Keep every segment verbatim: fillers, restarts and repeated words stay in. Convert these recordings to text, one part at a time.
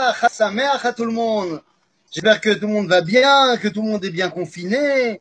Shabbat, Chag Sameach à tout le monde. J'espère que tout le monde va bien, que tout le monde est bien confiné.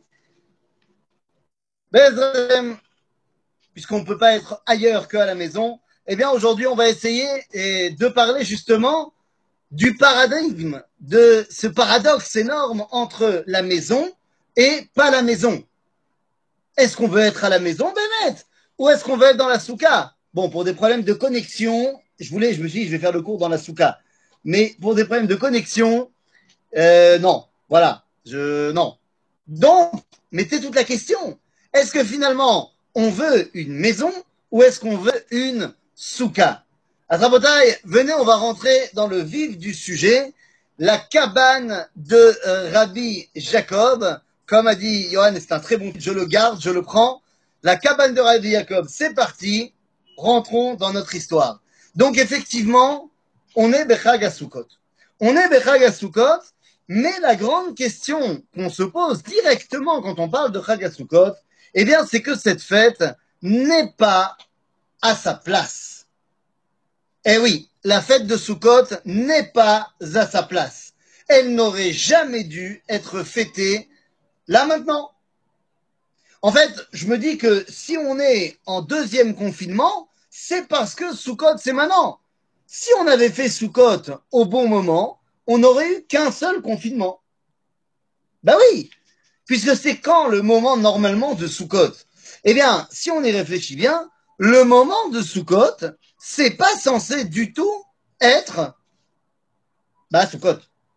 Bezrat Hashem, puisqu'on ne peut pas être ailleurs qu'à la maison, eh bien aujourd'hui on va essayer eh, de parler justement du paradigme, de ce paradoxe énorme entre la maison et pas la maison. Est-ce qu'on veut être à la maison, Bennett, ou est-ce qu'on veut être dans la souka? Bon, pour des problèmes de connexion, je voulais, je me suis dit, je vais faire le cours dans la souka. Mais pour des problèmes de connexion, euh, non. Voilà. Je, non. Donc, mettez toute la question. Est-ce que finalement, on veut une maison ou est-ce qu'on veut une souka? À Rabotai, venez, on va rentrer dans le vif du sujet. La cabane de euh, Rabbi Jacob. Comme a dit Johan, c'est un très bon, je le garde, je le prends. La cabane de Rabbi Jacob, c'est parti. Rentrons dans notre histoire. Donc effectivement, on est Bechag HaSukkot. On est Bechag HaSukkot, mais la grande question qu'on se pose directement quand on parle de Chag HaSukkot, eh bien, c'est que cette fête n'est pas à sa place. Eh oui, la fête de Sukkot n'est pas à sa place. Elle n'aurait jamais dû être fêtée là maintenant. En fait, je me dis que si on est en deuxième confinement, c'est parce que Sukkot, c'est maintenant. Si on avait fait Sukkot au bon moment, on n'aurait eu qu'un seul confinement. Ben oui, puisque c'est quand le moment normalement de Sukkot? Eh bien, si on y réfléchit bien, le moment de Sukkot, c'est pas censé du tout être bah, Sukkot.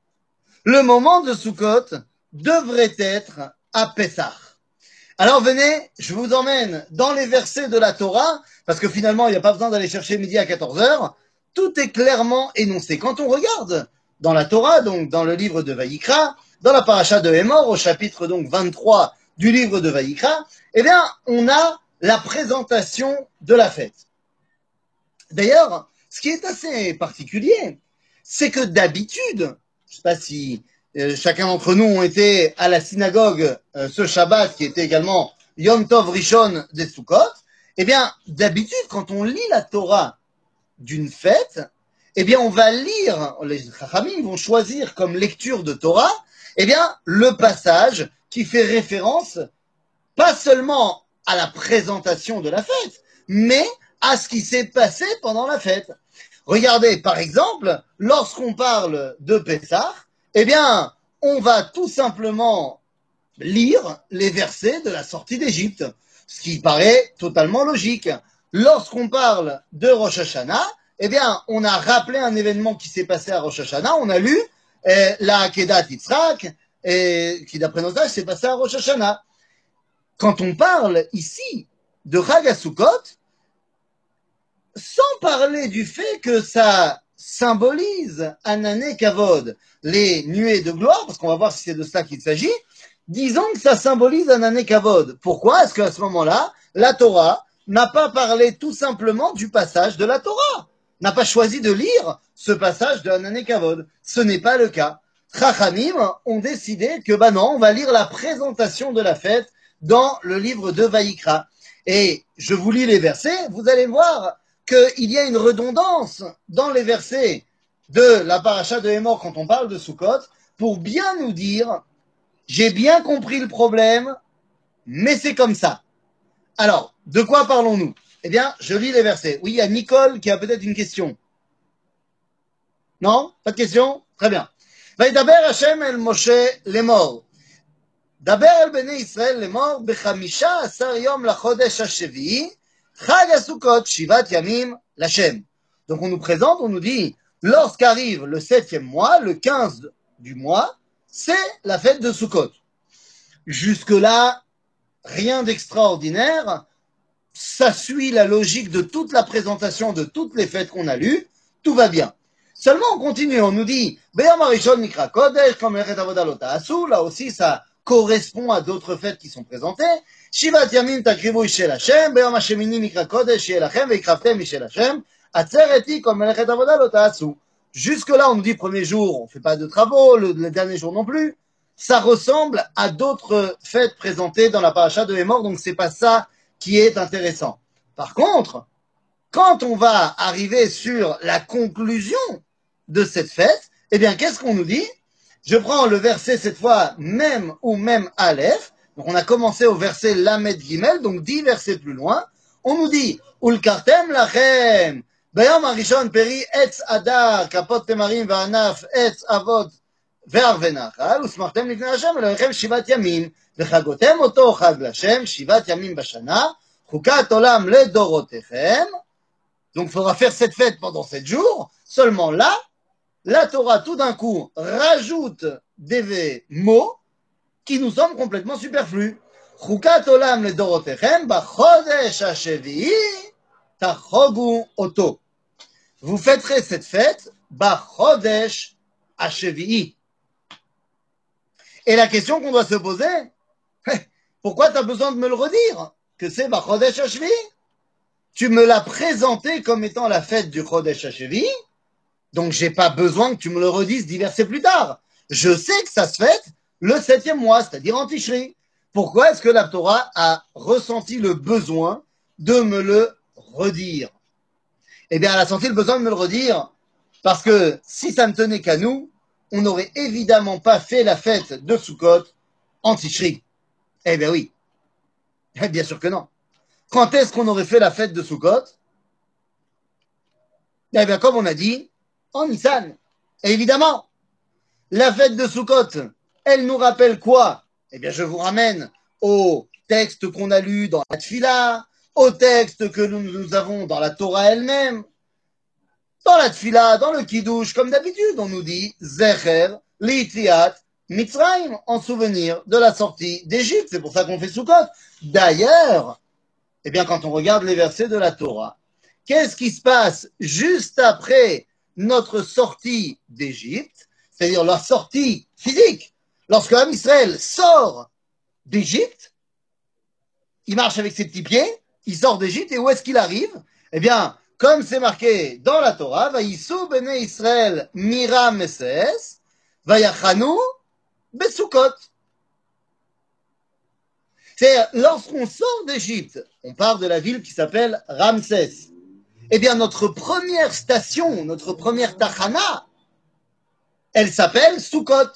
Le moment de Sukkot devrait être à Pessah. Alors venez, je vous emmène dans les versets de la Torah, parce que finalement, il n'y a pas besoin d'aller chercher midi à quatorze heures. Tout est clairement énoncé. Quand on regarde dans la Torah, donc dans le livre de Vayikra, dans la paracha de Hémor, au chapitre donc vingt-trois du livre de Vayikra, eh bien, on a la présentation de la fête. D'ailleurs, ce qui est assez particulier, c'est que d'habitude, je ne sais pas si euh, chacun d'entre nous ont été à la synagogue euh, ce Shabbat, qui était également Yom Tov Rishon des Sukkot, eh bien, d'habitude, quand on lit la Torah d'une fête, eh bien, on va lire, les Chachamim vont choisir comme lecture de Torah, eh bien, le passage qui fait référence pas seulement à la présentation de la fête, mais à ce qui s'est passé pendant la fête. Regardez, par exemple, lorsqu'on parle de Pessah, eh bien, on va tout simplement lire les versets de la sortie d'Égypte, ce qui paraît totalement logique. Lorsqu'on parle de Rosh Hashanah, eh bien, on a rappelé un événement qui s'est passé à Rosh Hashanah, on a lu eh, la Akedat Yitzhak, et, qui d'après nos âges s'est passé à Rosh Hashanah. Quand on parle ici de Chag HaSukkot, sans parler du fait que ça symbolise Anané Kavod, les nuées de gloire, parce qu'on va voir si c'est de cela qu'il s'agit, disons que ça symbolise Anané Kavod. Pourquoi est-ce qu'à ce moment-là, la Torah n'a pas parlé tout simplement du passage de la Torah, n'a pas choisi de lire ce passage de Anané Kavod? Ce n'est pas le cas. Chachamim ont décidé que, bah non, on va lire la présentation de la fête dans le livre de Vayikra. Et je vous lis les versets, vous allez voir qu'il y a une redondance dans les versets de la paracha de Hémor quand on parle de Sukkot, pour bien nous dire, j'ai bien compris le problème, mais c'est comme ça. Alors, de quoi parlons-nous? Eh bien, je lis les versets. Oui, il y a Nicole qui a peut-être une question. Non? Pas de question? Très bien. וידבר השם אל משה לאמור. דבר אל בני ישראל לאמור, בחמישה עשר יום לחודש השביעי, חג הסוכות, שבעת ימים לשם. Donc on nous présente, on nous dit, lorsqu'arrive le septième mois, le quinze du mois, c'est la fête de Sukkot. Jusque-là, rien d'extraordinaire, ça suit la logique de toute la présentation de toutes les fêtes qu'on a lues, tout va bien. Seulement on continue, on nous dit, Beyam Arishon Mikra Kodesh, comme Lechet Avoda Lo Ta'asu, là aussi ça correspond à d'autres fêtes qui sont présentées. Shivat Yamim Takrivu Ishel Hashem, Beyam Hashemini Mikra Kodesh, Yel Hashem, Veikraftem Ishel Hashem, Atzereti, comme Lechet Avoda Lo Ta'asu. Jusque-là, on nous dit premier jour, on fait pas de travaux, le, le dernier jour non plus. Ça ressemble à d'autres fêtes présentées dans la paracha de Hémor, donc c'est pas ça qui est intéressant. Par contre, quand on va arriver sur la conclusion de cette fête, Eh bien, qu'est-ce qu'on nous dit? Je prends le verset cette fois, même ou même Aleph. Donc, on a commencé au verset Lamed Gimel, donc dix versets plus loin. On nous dit, Ulkartem lachem, bayom arishon peri etz adar, kapot temarim va'anaf etz avot ve'arve nachal, usmartem lifnei Hashem, elohechem shivat yamim, v'chagotem oto chag l'Hashem, shivat yamim bashana, chukat olam ledorotechem. Donc, il faudra faire cette fête pendant sept jours. Seulement là, la Torah, tout d'un coup, rajoute des mots qui nous semblent complètement superflus. Chukat olam ledorotechem, bachodesh hashevi'i, tachogu oto. Vous fêterez cette fête, bachodesh hashevi'i. Et la question qu'on doit se poser, pourquoi tu as besoin de me le redire? Que c'est bachodesh hashevi'i? Tu me l'as présenté comme étant la fête du chodesh hashevi'i, donc j'ai pas besoin que tu me le redises dix versets plus tard. Je sais que ça se fête le septième mois, c'est-à-dire en Tishri. Pourquoi est-ce que la Torah a ressenti le besoin de me le redire? Eh bien, elle a senti le besoin de me le redire parce que si ça ne tenait qu'à nous, on n'aurait évidemment pas fait la fête de Sukkot en Tishri. Eh bien oui. Eh bien sûr que non. Quand est-ce qu'on aurait fait la fête de Sukkot? Eh bien, comme on a dit, en Nissan. Et évidemment, la fête de Sukkot, elle nous rappelle quoi? Eh bien, je vous ramène au texte qu'on a lu dans la Tfila, au texte que nous, nous avons dans la Torah elle-même. Dans la Tfila, dans le Kiddush, comme d'habitude, on nous dit Zecher, Litziat, Mitzrayim, en souvenir de la sortie d'Égypte. C'est pour ça qu'on fait Sukkot. D'ailleurs, eh bien, quand on regarde les versets de la Torah, qu'est-ce qui se passe juste après notre sortie d'Égypte, c'est-à-dire la sortie physique? Lorsque l'homme Israël sort d'Égypte, il marche avec ses petits pieds, il sort d'Égypte, et où est-ce qu'il arrive? Eh bien, comme c'est marqué dans la Torah, Vaïsou bene Israël mira meses, Vayachanu besukot. C'est lorsqu'on sort d'Égypte, on part de la ville qui s'appelle Ramsès. Eh bien, notre première station, notre première tachana, elle s'appelle Sukkot.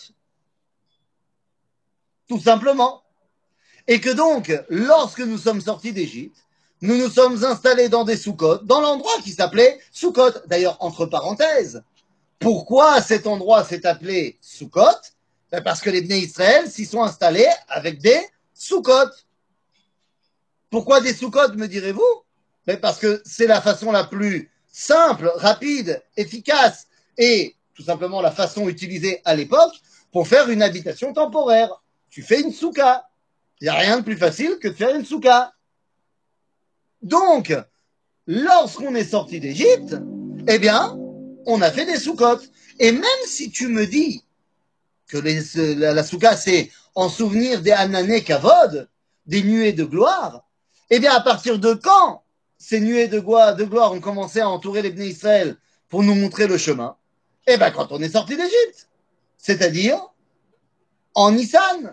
Tout simplement. Et que donc, lorsque nous sommes sortis d'Égypte, nous nous sommes installés dans des Sukkot, dans l'endroit qui s'appelait Sukkot. D'ailleurs, entre parenthèses, pourquoi cet endroit s'est appelé Sukkot? Ben parce que les Bnei Israël s'y sont installés avec des Sukkot. Pourquoi des Sukkot, me direz-vous? Mais parce que c'est la façon la plus simple, rapide, efficace et tout simplement la façon utilisée à l'époque pour faire une habitation temporaire. Tu fais une souka. Il n'y a rien de plus facile que de faire une souka. Donc, lorsqu'on est sorti d'Égypte, eh bien, on a fait des soukotes. Et même si tu me dis que les, la, la souka, c'est en souvenir des Hanané Kavod, des nuées de gloire, eh bien, à partir de quand ces nuées de gloire, de gloire ont commencé à entourer les Bnei Israël pour nous montrer le chemin? Eh bien, quand on est sorti d'Égypte, c'est-à-dire en Nissan.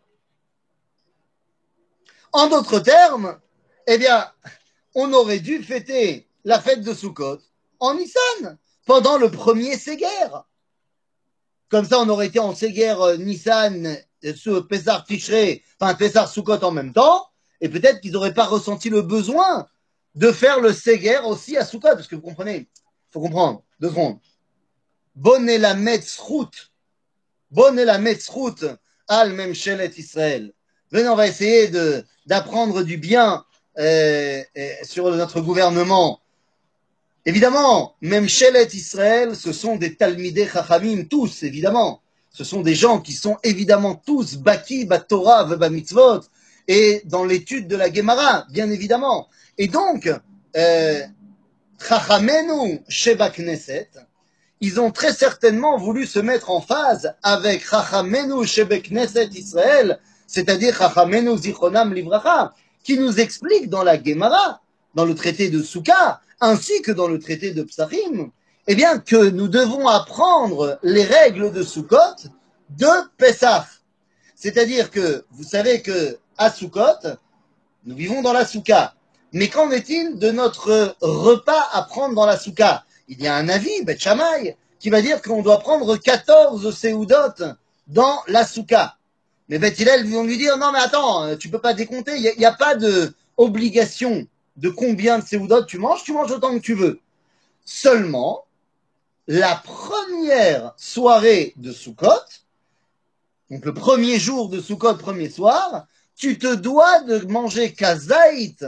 En d'autres termes, eh bien, on aurait dû fêter la fête de Sukkot en Nissan, pendant le premier Séguer. Comme ça, on aurait été en Séguer euh, Nissan, euh, Pessar Tishrei, enfin Pessar Sukkot en même temps, et peut-être qu'ils n'auraient pas ressenti le besoin de faire le Séguer aussi à Sukkot, parce que vous comprenez, il faut comprendre, deux secondes. Bonne la metzrout, bonne la metzrout, al memshelet Israël. Venez, on va essayer de, d'apprendre du bien euh, euh, sur notre gouvernement. Évidemment, même Shelet Israël, ce sont des Talmidei Chachamim, tous, évidemment. Ce sont des gens qui sont évidemment tous Baki, Batorah, Mitzvot, et dans l'étude de la Gemara, bien évidemment. Et donc, euh, Chachamenu Sheba Knesset, ils ont très certainement voulu se mettre en phase avec Chachamenu Sheba Knesset Israël, c'est-à-dire Chachamenu Zichronam Livracha, qui nous explique dans la Gemara, dans le traité de Souka, ainsi que dans le traité de Psachim, eh bien, que nous devons apprendre les règles de Sukkot de Pessah. C'est-à-dire que, vous savez que, à Sukkot, nous vivons dans la Souka. Mais qu'en est-il de notre repas à prendre dans la Souka? Il y a un avis, Beth Shammai, qui va dire qu'on doit prendre quatorze séoudotes dans la souka. Mais Beth Hillel vont lui dire, non mais attends, tu peux pas décompter, il n'y a, a pas d'obligation de combien de séoudotes tu manges, tu manges autant que tu veux. Seulement, la première soirée de Sukkot, donc le premier jour de Sukkot, premier soir, tu te dois de manger kazaït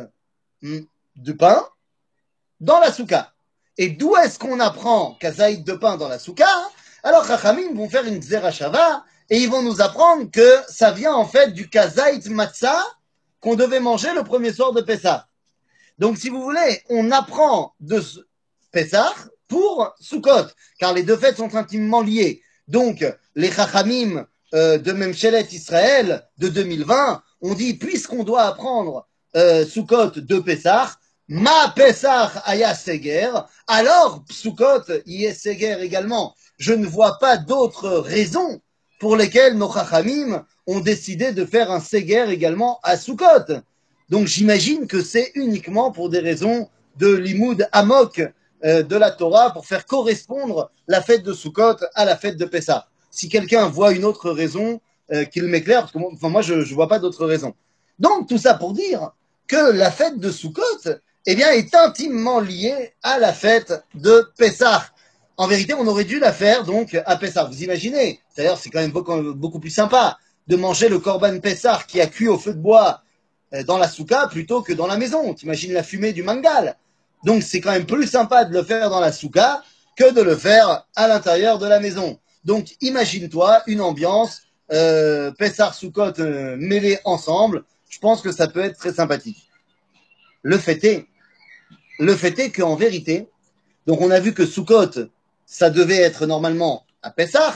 de pain dans la souka. Et d'où est-ce qu'on apprend kazaït de pain dans la souka? Alors Chachamim vont faire une Xerashava et ils vont nous apprendre que ça vient en fait du kazaït matzah qu'on devait manger le premier soir de Pessah. Donc si vous voulez, on apprend de Pessah pour Sukkot, car les deux fêtes sont intimement liées. Donc les Chachamim euh, de Memchelet Israël de deux mille vingt, on dit puisqu'on doit apprendre euh, Sukkot de Pessah, Ma Pessah aya Seger, alors Sukkot y est Seger également. Je ne vois pas d'autres raisons pour lesquelles nos Chachamim ont décidé de faire un Seger également à Sukkot. Donc j'imagine que c'est uniquement pour des raisons de l'imoud amok euh, de la Torah, pour faire correspondre la fête de Sukkot à la fête de Pessah. Si quelqu'un voit une autre raison, euh, qu'il m'éclaire, parce que moi, enfin, moi je ne vois pas d'autre raison. Donc tout ça pour dire que la fête de Sukkot, eh bien, est intimement liée à la fête de Pessah. En vérité, on aurait dû la faire donc à Pessah. Vous imaginez? D'ailleurs, c'est quand même beaucoup, beaucoup plus sympa de manger le korban Pessah qui a cuit au feu de bois dans la souka plutôt que dans la maison. T'imagines la fumée du mangal. Donc, c'est quand même plus sympa de le faire dans la souka que de le faire à l'intérieur de la maison. Donc, imagine-toi une ambiance euh, Pessah Sukkot euh, mêlés ensemble. Je pense que ça peut être très sympathique. Le fait est, le fait est qu'en vérité, donc on a vu que Sukkot, ça devait être normalement à Pessah,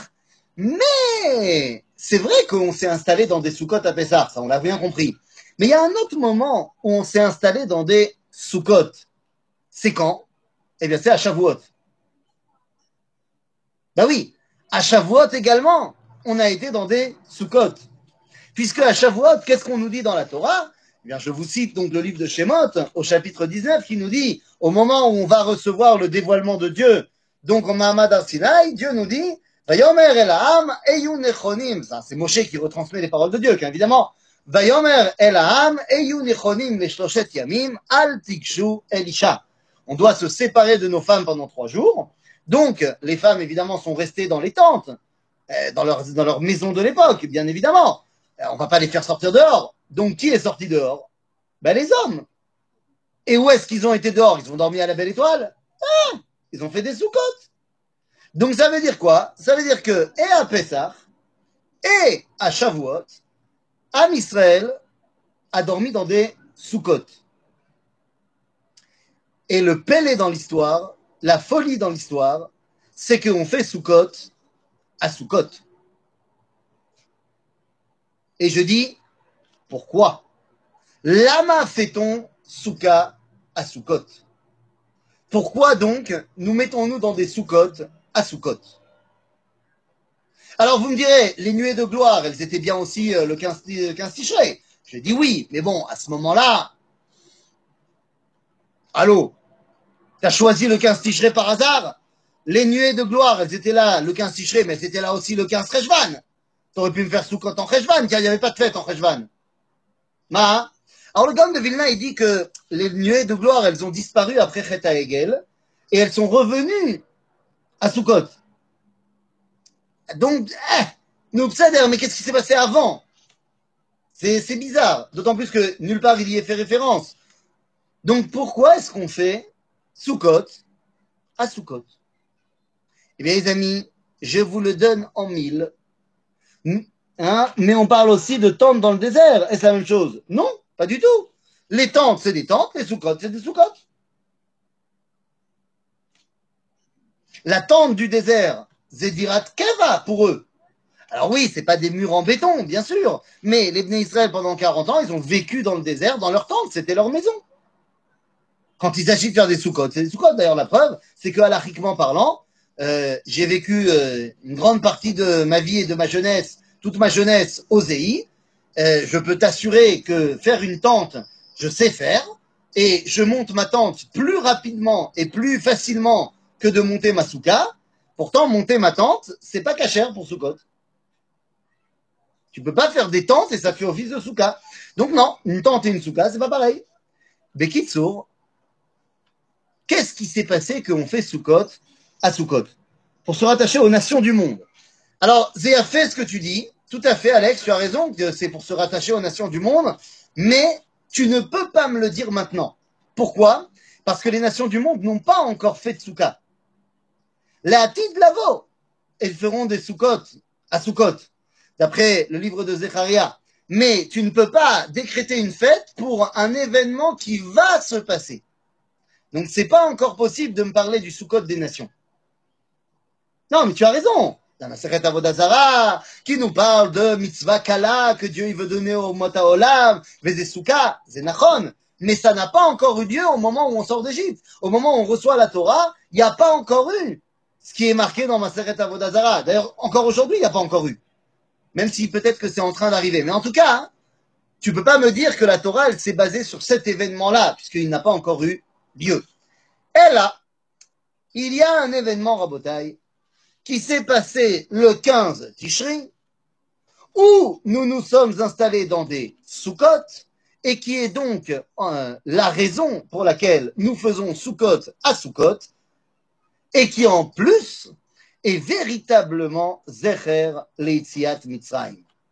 mais c'est vrai qu'on s'est installé dans des Sukkot à Pessah, ça on l'a bien compris. Mais il y a un autre moment où on s'est installé dans des Sukkot. C'est quand? Eh bien, c'est à Shavuot. Ben oui, à Shavuot également, on a été dans des Sukkot. Puisque à Shavuot, qu'est-ce qu'on nous dit dans la Torah? Eh bien, je vous cite donc le livre de Shemot, au chapitre dix-neuf, qui nous dit, au moment où on va recevoir le dévoilement de Dieu, donc en Mahamad Arsinaï, Dieu nous dit, Vayomer el ha'am eyu nechonim. Ça, c'est Moshe qui retransmet les paroles de Dieu, évidemment. Vayomer el ha'am eyu nechonim leshloshet yamim al tikshu elisha. On doit se séparer de nos femmes pendant trois jours. Donc, les femmes, évidemment, sont restées dans les tentes, dans leur, dans leur maison de l'époque, bien évidemment. On ne va pas les faire sortir dehors. Donc, qui est sorti dehors? Ben, les hommes. Et où est-ce qu'ils ont été dehors? Ils ont dormi à la belle étoile? Ah, ils ont fait des soukottes. Donc, ça veut dire quoi? Ça veut dire que, et à Pessah, et à Shavuot, Am Israël a dormi dans des soukottes. Et le pélé dans l'histoire, la folie dans l'histoire, c'est qu'on fait soukot à Soukot. Et je dis, pourquoi? Lama fait-on souka à Soukot? Pourquoi donc nous mettons-nous dans des soukotes à Soukot? Alors vous me direz, les nuées de gloire, elles étaient bien aussi euh, le quinze Tishrei. Je dis oui, mais bon, à ce moment-là, allô, t'as choisi le quinze Tishrei par hasard? Les nuées de gloire, elles étaient là le quinze Tishrei, mais c'était là aussi le quinze Cheshvan. T'aurais pu me faire Soukot en Cheshvan, car il n'y avait pas de fête en Cheshvan. Ma. Alors le Gaon de Vilna, il dit que les nuées de gloire, elles ont disparu après Chet HaEgel, et elles sont revenues à Soukot. Donc, eh, nous mais qu'est-ce qui s'est passé avant? C'est, c'est bizarre, d'autant plus que nulle part il y est fait référence. Donc pourquoi est-ce qu'on fait Soukot à Soukot? Eh bien les amis, je vous le donne en mille. Hein? Mais on parle aussi de tentes dans le désert. Est-ce la même chose? Non, pas du tout. Les tentes, c'est des tentes, les soukottes, c'est des soukottes. La tente du désert, Zedirat Keva pour eux. Alors oui, c'est pas des murs en béton, bien sûr, mais les Bnei Israël, pendant quarante ans, ils ont vécu dans le désert, dans leur tente, c'était leur maison. Quand il s'agit de faire des soukottes, c'est des soukottes. D'ailleurs, la preuve, c'est que, halachiquement parlant, euh, j'ai vécu euh, une grande partie de ma vie et de ma jeunesse, toute ma jeunesse au Zéhi. Euh, je peux t'assurer que faire une tente, je sais faire, et je monte ma tente plus rapidement et plus facilement que de monter ma souka. Pourtant, monter ma tente, c'est pas cachère pour Sukkot. Tu peux pas faire des tentes et ça fait office de souka. Donc non, une tente et une souka, c'est pas pareil. Bekitsour, qu'est-ce qui s'est passé qu'on fait Sukkot à Sukkot pour se rattacher aux nations du monde? Alors, Zéa fait ce que tu dis. Tout à fait, Alex, tu as raison, que c'est pour se rattacher aux nations du monde, mais tu ne peux pas me le dire maintenant. Pourquoi? Parce que les nations du monde n'ont pas encore fait de Souka. La Hatid Lavo, elles feront des Sukkot à Sukkot, d'après le livre de Zecharia. Mais tu ne peux pas décréter une fête pour un événement qui va se passer. Donc, c'est pas encore possible de me parler du Sukkot des nations. Non, mais tu as raison. Dans la Masechet Avodah Zarah, qui nous parle de mitzvah kala que Dieu il veut donner au Mota Olam, Vezesouka, Zenachon. Mais ça n'a pas encore eu lieu au moment où on sort d'Égypte. Au moment où on reçoit la Torah, il n'y a pas encore eu ce qui est marqué dans Masechet Avodah Zarah. D'ailleurs, encore aujourd'hui, il n'y a pas encore eu. Même si peut-être que c'est en train d'arriver. Mais en tout cas, hein, tu peux pas me dire que la Torah, elle s'est basée sur cet événement-là, puisqu'il n'a pas encore eu lieu. Et là, il y a un événement, Rabotai, qui s'est passé le quinze Tishri, où nous nous sommes installés dans des Sukkot, et qui est donc euh, la raison pour laquelle nous faisons Sukkot à Sukkot, et qui en plus est véritablement Zecher Leitziat Mitzrayim.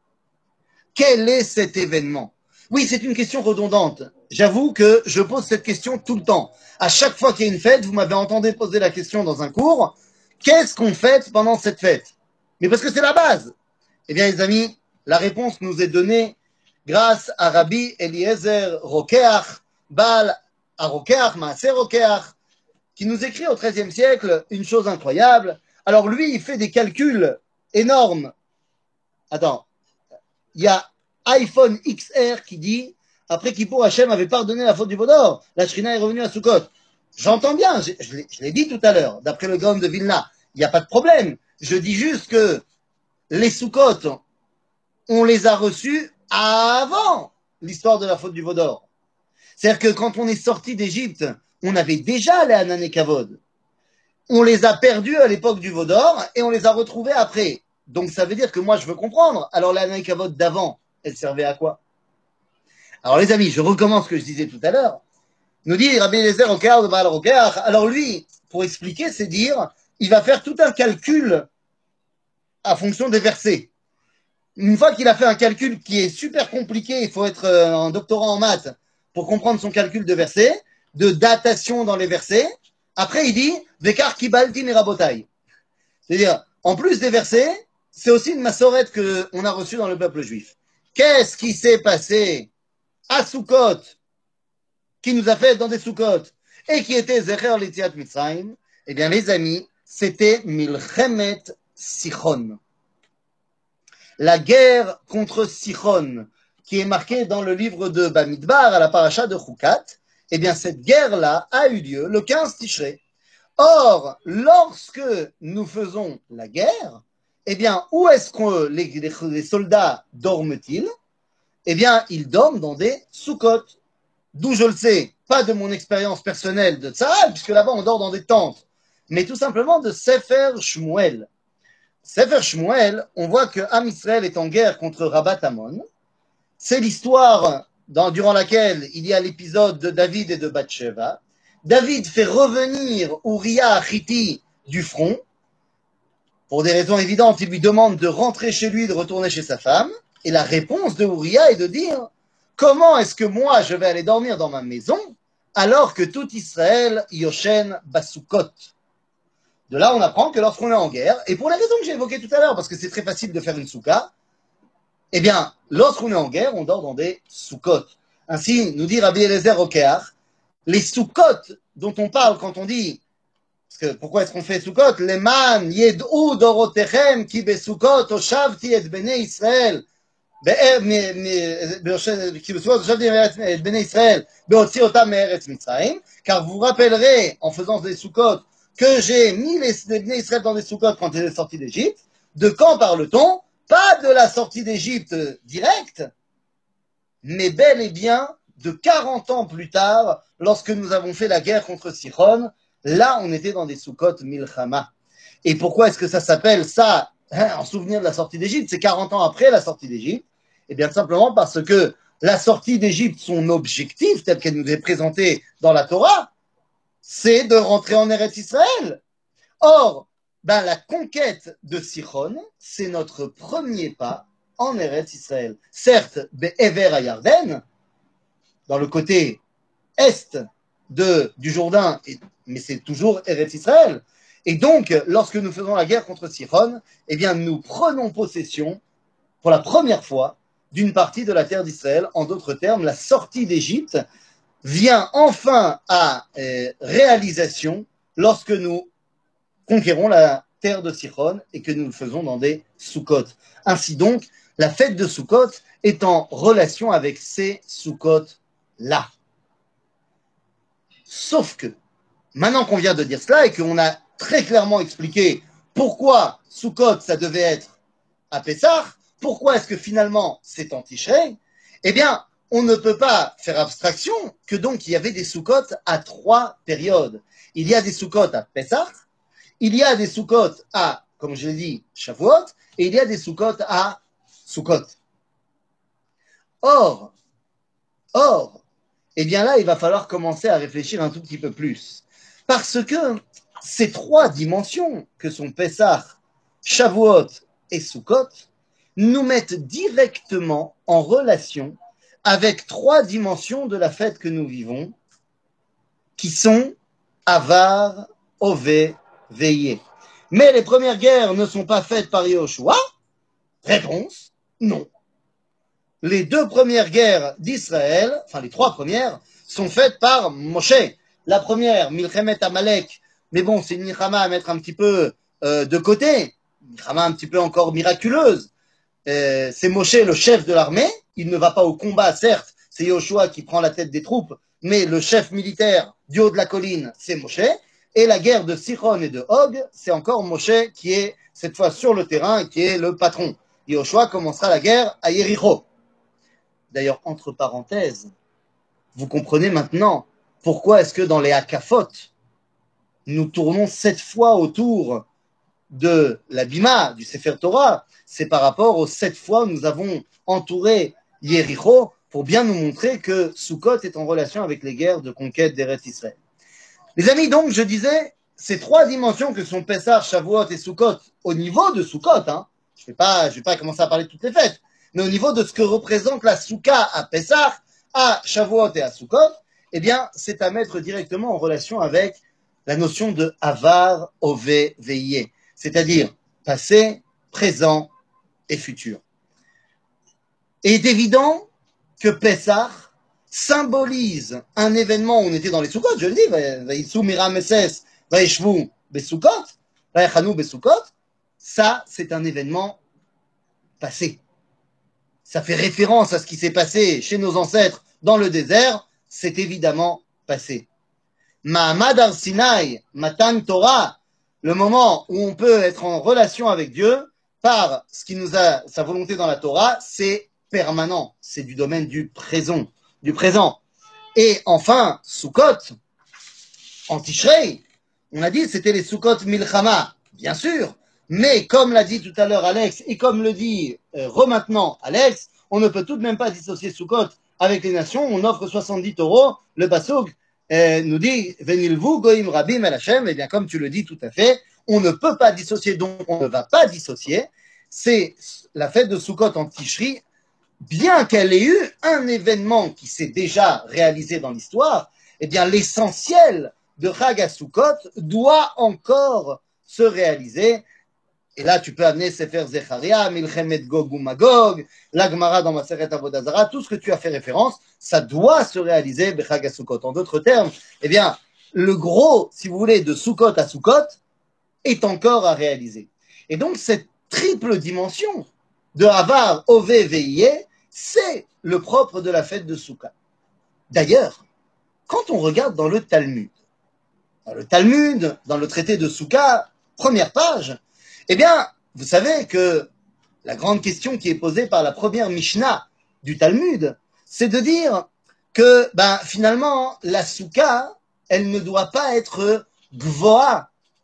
Quel est cet événement? Oui, c'est une question redondante. J'avoue que je pose cette question tout le temps. À chaque fois qu'il y a une fête, vous m'avez entendu poser la question dans un cours, qu'est-ce qu'on fête pendant cette fête? Mais parce que c'est la base. Eh bien, les amis, la réponse nous est donnée grâce à Rabbi Eliezer Rokeach, Baal à Rokeach, Maaser Rokeach, qui nous écrit au treizième siècle une chose incroyable. Alors lui, il fait des calculs énormes. Attends, il y a iPhone X R qui dit après Kippour, Hachem avait pardonné la faute du Vaudor, la Shrina est revenue à Sukkot. J'entends bien, je, je l'ai dit tout à l'heure, d'après le Gaon de Vilna, il n'y a pas de problème. Je dis juste que les Sukkot, on les a reçus avant l'histoire de la faute du Vaudor. C'est-à-dire que quand on est sorti d'Égypte, on avait déjà les Hanané Kavod. On les a perdus à l'époque du Vaudor et on les a retrouvés après. Donc ça veut dire que moi je veux comprendre. Alors les Hanané Kavod d'avant, elles servaient à quoi? Alors les amis, je recommence ce que je disais tout à l'heure. Nous dit Rabbi Eliezer Rokeach de Baal Rokeach. Alors lui, pour expliquer, c'est dire, il va faire tout un calcul à fonction des versets. Une fois qu'il a fait un calcul qui est super compliqué, il faut être un doctorant en maths pour comprendre son calcul de versets, de datation dans les versets. Après, il dit Vekar kibalti mirabotai. C'est-à-dire, en plus des versets, c'est aussi une massorette qu'on a reçue dans le peuple juif. Qu'est-ce qui s'est passé à Sukkot, qui nous a fait dans des Sukkot, et qui était Zecher Litziat Mitzrayim? Eh bien, les amis, c'était Milchemet Sichon. La guerre contre Sichon, qui est marquée dans le livre de Bamidbar, à la paracha de Chukat, eh bien, cette guerre-là a eu lieu le quinze Tishrei. Or, lorsque nous faisons la guerre, eh bien, où est-ce que les, les, les soldats dorment-ils? Eh bien, ils dorment dans des Sukkot. D'où je le sais, pas de mon expérience personnelle de Tzahal, puisque là-bas on dort dans des tentes, mais tout simplement de Sefer Shmuel. Sefer Shmuel, on voit que Am Israël est en guerre contre Rabat Amon. C'est l'histoire dans, durant laquelle il y a l'épisode de David et de Bathsheba. David fait revenir Uriah Achiti du front. Pour des raisons évidentes, il lui demande de rentrer chez lui, de retourner chez sa femme. Et la réponse de Uriah est de dire « Comment est-ce que moi je vais aller dormir dans ma maison alors que tout Israël Yoshen Basukot ?» De là, on apprend que lorsqu'on est en guerre, et pour les raisons que j'ai évoquées tout à l'heure, parce que c'est très facile de faire une souka, eh bien, lorsqu'on est en guerre, on dort dans des soukot. Ainsi, nous dit Rabbi Eliezer Rokeach, les soukot dont on parle quand on dit, parce que pourquoi est-ce qu'on fait soukot? Leman yed'u dorotechem ki besukot oshavti et bnei Israël, כי בסוכות הושבתי את בני ישראל בהוציא אותם מארץ מצרים, car vous vous rappellerez en faisant des soukot que j'ai mis les, les Bnei Israël dans des soukot quand ils sont sortis d'Égypte. De quand parle-t-on? Pas de la sortie d'Égypte directe, mais bel et bien de quarante ans plus tard, lorsque nous avons fait la guerre contre Sichon. Là, on était dans des soukot milchama. Et pourquoi est-ce que ça s'appelle ça, hein, en souvenir de la sortie d'Égypte? C'est quarante ans après la sortie d'Égypte. Et bien simplement parce que la sortie d'Égypte, son objectif, tel qu'elle nous est présentée dans la Torah, c'est de rentrer en Eretz Israël. Or, ben, la conquête de Sichon, c'est notre premier pas en Eretz Israël. Certes, Be'ever à Yarden, dans le côté est de, du Jourdain, mais c'est toujours Eretz Israël. Et donc, lorsque nous faisons la guerre contre Sichon, eh bien, nous prenons possession, pour la première fois, d'une partie de la terre d'Israël. En d'autres termes, la sortie d'Égypte vient enfin à euh, réalisation lorsque nous conquérons la terre de Sichon et que nous le faisons dans des Sukkot. Ainsi donc, la fête de Sukkot est en relation avec ces Sukkot-là. Sauf que, maintenant qu'on vient de dire cela et qu'on a très clairement expliqué pourquoi Sukkot, ça devait être à Pessah, pourquoi est-ce que finalement c'est en Tishrei, eh bien, on ne peut pas faire abstraction que donc il y avait des Sukkot à trois périodes. Il y a des Sukkot à Pessah, il y a des Sukkot à, comme je l'ai dit, Shavuot, et il y a des Sukkot à Sukkot. Or, or, eh bien là, il va falloir commencer à réfléchir un tout petit peu plus. Parce que ces trois dimensions que sont Pessah, Shavuot et Sukkot nous mettent directement en relation avec trois dimensions de la fête que nous vivons, qui sont Avar, Ové, Veillé. Mais les premières guerres ne sont pas faites par Yahushua? Réponse, non. Les deux premières guerres d'Israël, enfin les trois premières, sont faites par Moshe. La première, Milchemet Amalek, mais bon, c'est une milchama à mettre un petit peu euh, de côté, une milchama un petit peu encore miraculeuse. Euh, c'est Moshe le chef de l'armée, il ne va pas au combat, certes, c'est Yoshua qui prend la tête des troupes, mais le chef militaire du haut de la colline, c'est Moshe. Et la guerre de Sichon et de Og, c'est encore Moshe qui est cette fois sur le terrain et qui est le patron. Yoshua commencera la guerre à Yericho. D'ailleurs, entre parenthèses, vous comprenez maintenant pourquoi est-ce que dans les Hakafot, nous tournons sept fois autour de la Bima, du Sefer Torah. C'est par rapport aux sept fois où nous avons entouré Yericho pour bien nous montrer que Sukkot est en relation avec les guerres de conquête d'Eretz Israël. Les amis, donc, je disais, ces trois dimensions que sont Pessah, Shavuot et Sukkot, au niveau de Sukkot, hein, je ne vais pas, je vais pas commencer à parler de toutes les fêtes, mais au niveau de ce que représente la Souka à Pessah, à Shavuot et à Sukkot, eh bien, c'est à mettre directement en relation avec la notion de Avar, Ové, Veillé, c'est-à-dire passé, présent et futur. Et il est évident que Pessah symbolise un événement où on était dans les Sukkot, je le dis, Vaïsou Mirameses, Vaïshvou Besukot, Vaïchanou Besukot, ça, c'est un événement passé. Ça fait référence à ce qui s'est passé chez nos ancêtres dans le désert, c'est évidemment passé. Mahamad al-Sinai, Matan Torah, le moment où on peut être en relation avec Dieu par ce qui nous a sa volonté dans la Torah, c'est permanent, c'est du domaine du présent, du présent. Et enfin, Sukkot, en Tishrei, on a dit c'était les Sukkot Milchama, bien sûr, mais comme l'a dit tout à l'heure Alex, et comme le dit euh, re-maintenant Alex, on ne peut tout de même pas dissocier Sukkot avec les nations, on offre soixante-dix taureaux, le Pasuk euh, nous dit Venilvu Goim Rabim El Hashem, et bien comme tu le dis tout à fait, on ne peut pas dissocier, donc on ne va pas dissocier, c'est la fête de Sukkot en Tishri, bien qu'elle ait eu un événement qui s'est déjà réalisé dans l'histoire, eh bien l'essentiel de Chag HaSukkot doit encore se réaliser. Et là, tu peux amener Sefer Zecharia, Milchemet Gog ou Magog, la Gemara dans Maseret Avodah Zarah, tout ce que tu as fait référence, ça doit se réaliser Bechag HaSukkot. En d'autres termes, eh bien, le gros, si vous voulez, de Sukkot à Sukkot est encore à réaliser. Et donc, cette triple dimension de Avar, Ové, Veillé, c'est le propre de la fête de Sukkot. D'ailleurs, quand on regarde dans le Talmud, dans le Talmud, dans le traité de Sukkot, première page, eh bien, vous savez que la grande question qui est posée par la première Mishnah du Talmud, c'est de dire que, ben, finalement, la Sukkot, elle ne doit pas être gvoa,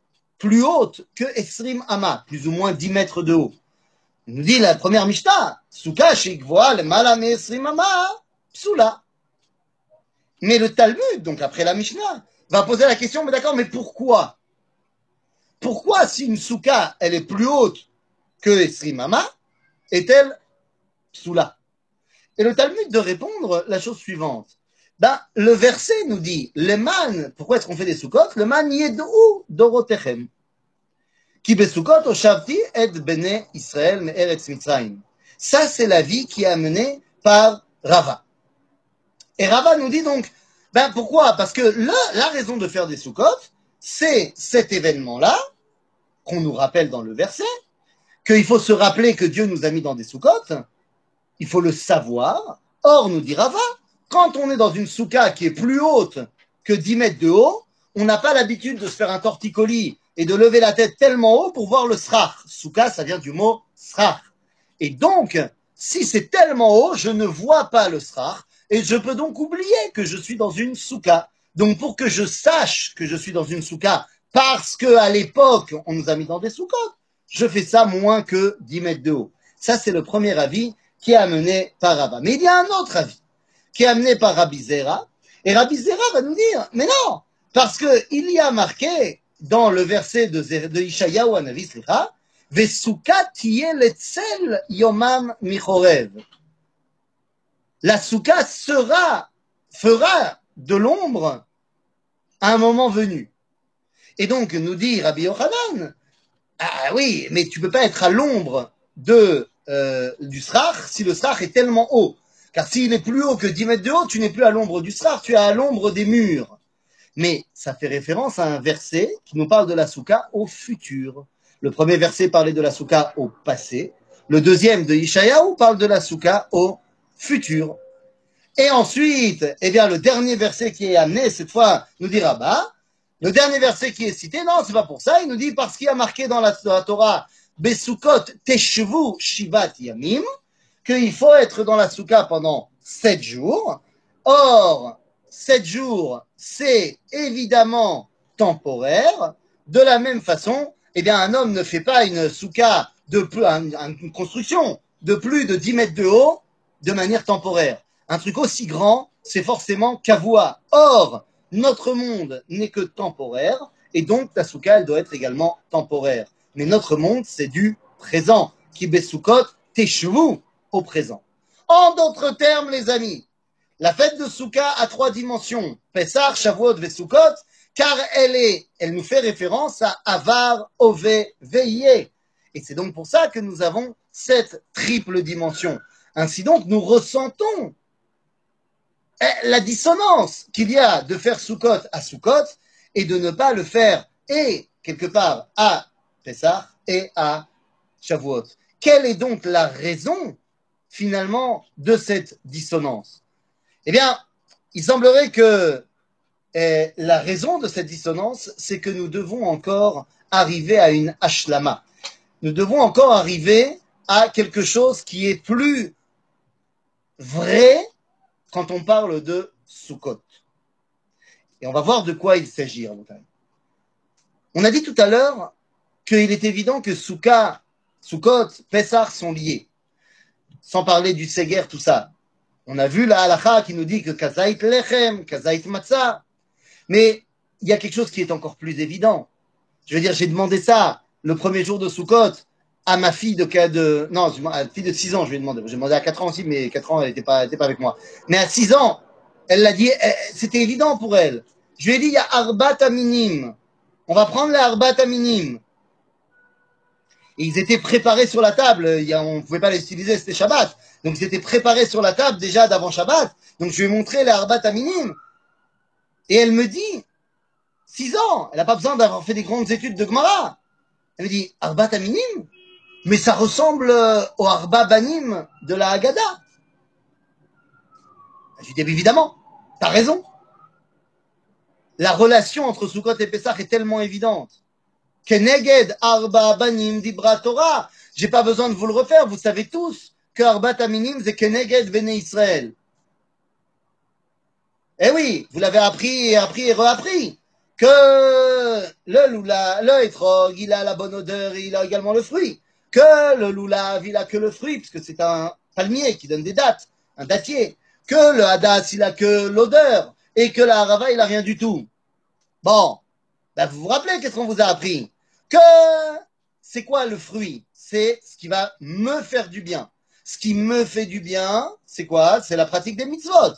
plus haute que Esrim Ama, plus ou moins dix mètres de haut. Il nous dit la première Mishnah, Souka Shikvoa le Malame Esrim Ama, Psula. Mais le Talmud, donc après la Mishnah, va poser la question, mais d'accord, mais pourquoi? Pourquoi si une Souka, elle est plus haute que Esrim Ama, est-elle Psula? Et le Talmud de répondre la chose suivante. Ben, le verset nous dit, le man, pourquoi est-ce qu'on fait des soukot? Le man yedou dorotechem. Ki besukot oshavti et bene Israël me eretz Mitzrayim. Ça, c'est la vie qui est amenée par Rava. Et Rava nous dit donc, ben pourquoi? Parce que là, la raison de faire des soukot, c'est cet événement-là, qu'on nous rappelle dans le verset, qu'il faut se rappeler que Dieu nous a mis dans des soukot, il faut le savoir. Or, nous dit Rava, quand on est dans une souka qui est plus haute que dix mètres de haut, on n'a pas l'habitude de se faire un torticolis et de lever la tête tellement haut pour voir le srach. Souka, ça vient du mot srach. Et donc, si c'est tellement haut, je ne vois pas le srach et je peux donc oublier que je suis dans une souka. Donc, pour que je sache que je suis dans une souka parce qu'à l'époque, on nous a mis dans des soukot, je fais ça moins que dix mètres de haut. Ça, c'est le premier avis qui est amené par Rava. Mais il y a un autre avis qui est amené par Rabbi Zera. Et Rabbi Zera va nous dire, mais non, parce qu'il y a marqué dans le verset de, de Ishayahu Hanavi, Vesuka tiye letzel yomam michorev. La souka sera, fera de l'ombre à un moment venu. Et donc, nous dit Rabbi Yochanan, ah oui, mais tu peux pas être à l'ombre de euh, du srach si le srach est tellement haut. Car s'il est plus haut que dix mètres de haut, tu n'es plus à l'ombre du srach, tu es à l'ombre des murs. Mais ça fait référence à un verset qui nous parle de la souka au futur. Le premier verset parlait de la souka au passé. Le deuxième de Ishayahu parle de la souka au futur. Et ensuite, eh bien, le dernier verset qui est amené, cette fois, nous dit Rabbah, le dernier verset qui est cité, non, c'est pas pour ça, il nous dit parce qu'il y a marqué dans la, dans la Torah, Besukot teshvu shivat yamim, qu'il faut être dans la souka pendant sept jours. Or, sept jours, c'est évidemment temporaire. De la même façon, eh bien, un homme ne fait pas une souka de plus, une construction de plus de dix mètres de haut de manière temporaire. Un truc aussi grand, c'est forcément kavua. Or, notre monde n'est que temporaire, et donc la souka, elle doit être également temporaire. Mais notre monde, c'est du présent. Ki besukot teshvu, au présent. En d'autres termes, les amis, la fête de Souka a trois dimensions, Pessah, Shavuot, Vesukot, car elle est, elle nous fait référence à Avar, Ove, Veillé. Et c'est donc pour ça que nous avons cette triple dimension. Ainsi donc, nous ressentons la dissonance qu'il y a de faire Soukot à Soukot et de ne pas le faire et quelque part à Pessah et à Shavuot. Quelle est donc la raison finalement de cette dissonance? Eh bien, il semblerait que eh, la raison de cette dissonance, c'est que nous devons encore arriver à une ashlama. Nous devons encore arriver à quelque chose qui est plus vrai quand on parle de Sukkot. Et on va voir de quoi il s'agit. On a dit tout à l'heure qu'il est évident que Souka, Sukkot, Pessah sont liés. Sans parler du Seger, tout ça. On a vu la halakha qui nous dit que Kazait Lechem, Kazait Matzah. Mais il y a quelque chose qui est encore plus évident. Je veux dire, j'ai demandé ça le premier jour de Sukkot à ma fille de, de non, à la fille de six ans, je lui ai demandé. J'ai demandé à quatre ans aussi, mais quatre ans, elle n'était pas, elle était pas avec moi. Mais à six ans, elle l'a dit, c'était évident pour elle. Je lui ai dit, il y a Arbat Aminim. On va prendre les Arbat Aminim. Et ils étaient préparés sur la table. Il y a, on ne pouvait pas les utiliser, c'était Shabbat. Donc ils étaient préparés sur la table déjà d'avant Shabbat. Donc je lui ai montré les Arbat Aminim. Et elle me dit, six ans, elle n'a pas besoin d'avoir fait des grandes études de Gemara. Elle me dit, Arbat Aminim? Mais ça ressemble au Arba Banim de la Haggadah. Je lui dis, évidemment, t'as raison. La relation entre Sukkot et Pessah est tellement évidente. Keneged Arba Banim Dibra Torah. J'ai pas besoin de vous le refaire, vous savez tous que Arbat Aminim c'est Keneged Bnei Israël. Eh oui, vous l'avez appris et appris et réappris. que le loulav, le hétrog, il a la bonne odeur et il a également le fruit, que le loulav, il a que le fruit, parce que c'est un palmier qui donne des dattes, un dattier, que le hadas, il a que l'odeur, et que la harava, il a rien du tout. Bon, ben vous vous rappelez qu'est-ce qu'on vous a appris? Que c'est quoi le fruit? C'est ce qui va me faire du bien. Ce qui me fait du bien, c'est quoi? C'est la pratique des mitzvot.